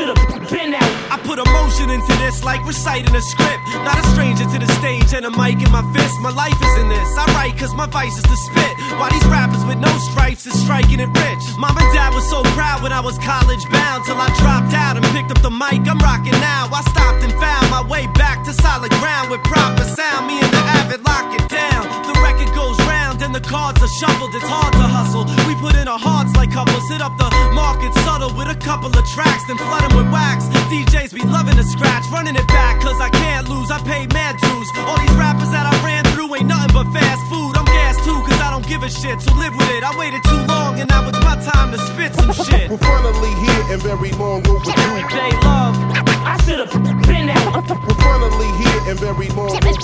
should've been out. I put emotion into this like reciting a script. Not a stranger to the stage and a mic in my fist. My life is in this. I write cause my vice is to spit. While these rappers with no stripes is striking it rich. Mom and dad was so proud when I was college bound. Till I dropped out and picked up the mic. I'm rocking now. I stopped and found my way back to solid ground with proper sound. Me and the Avid lock it down. The record goes round and the cards are shuffled. It's hard to hustle. We put in our hearts like couples. Hit up the market subtle with a couple of tracks, then flood them with wax. DJs be loving the scratch, running it back cause I can't lose. I paid mad dues. All these rappers that I ran through ain't nothing but fast food. I'm gassed too cause I don't give a shit, so live with it. I waited too long and now it's my time to spit some shit. We're finally here and very long overdue. J Love, I should've been out. We're finally here and very long overdue.